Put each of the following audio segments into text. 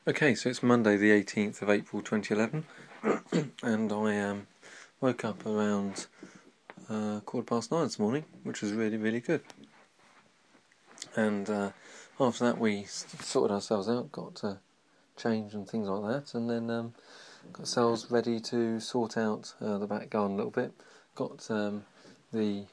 Okay, so it's Monday the 18th of April 2011 and I woke up around 9:15 this morning, which was really, really good. And after that we sorted ourselves out, got changed and things like that, and then got ourselves ready to sort out the back garden a little bit. Got the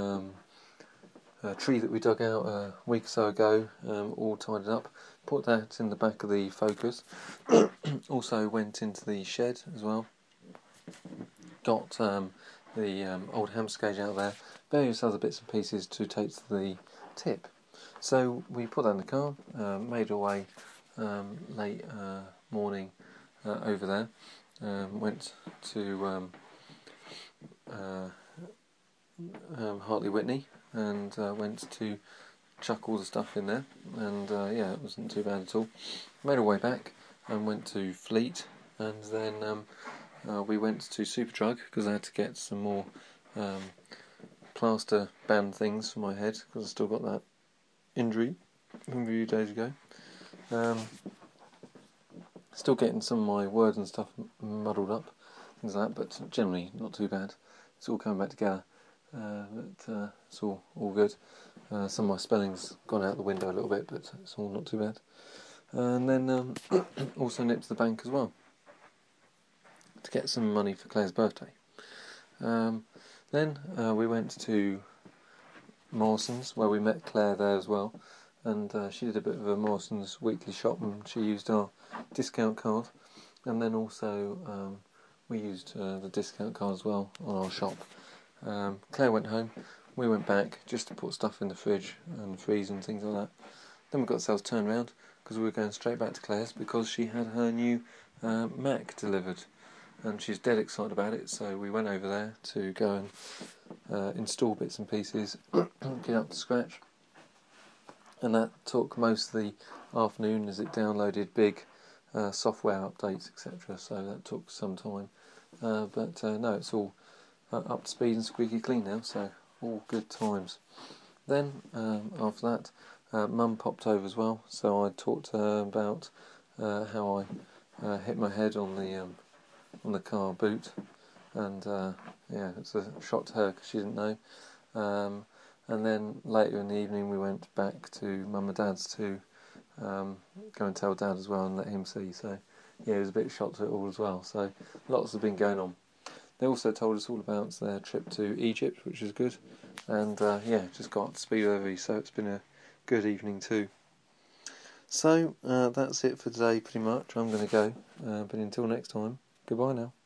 tree that we dug out a week or so ago all tidied up, put that in the back of the Focus. Also went into the shed as well, got the old hamster cage out there, various other bits and pieces to take to the tip. So we put that in the car, made our way late morning over there, went to Hartley Whitney and went to chuck all the stuff in there, and it wasn't too bad at all. Made our way back and went to Fleet, and then we went to Superdrug because I had to get some more plaster band things for my head because I still got that injury from a few days ago. Still getting some of my words and stuff muddled up, things like that, but generally not too bad. It's all coming back together. It's all good. Some of my spelling's gone out the window a little bit, but it's all not too bad. And then also nipped to the bank as well to get some money for Claire's birthday. Then we went to Morrison's, where we met Claire there as well, and she did a bit of a Morrison's weekly shop, and she used our discount card, and then also we used the discount card as well on our shop. Claire went home, we went back just to put stuff in the fridge and freeze and things like that. Then we got ourselves turned around because we were going straight back to Claire's because she had her new Mac delivered, and she's dead excited about it, so we went over there to go and install bits and pieces, get up to scratch, and that took most of the afternoon as it downloaded big software updates, etc., so that took some time, but no, it's all up to speed and squeaky clean now, so all good times. Then after that, Mum popped over as well, so I talked to her about how I hit my head on the car boot, and it's a shock to her because she didn't know. And then later in the evening we went back to Mum and Dad's to go and tell Dad as well and let him see. So yeah, it was a bit shocked to it all as well. So lots have been going on. They also told us all about their trip to Egypt, which is good, and just got up to speed with everybody, so it's been a good evening too. So that's it for today pretty much. I'm going to go, but until next time, goodbye now.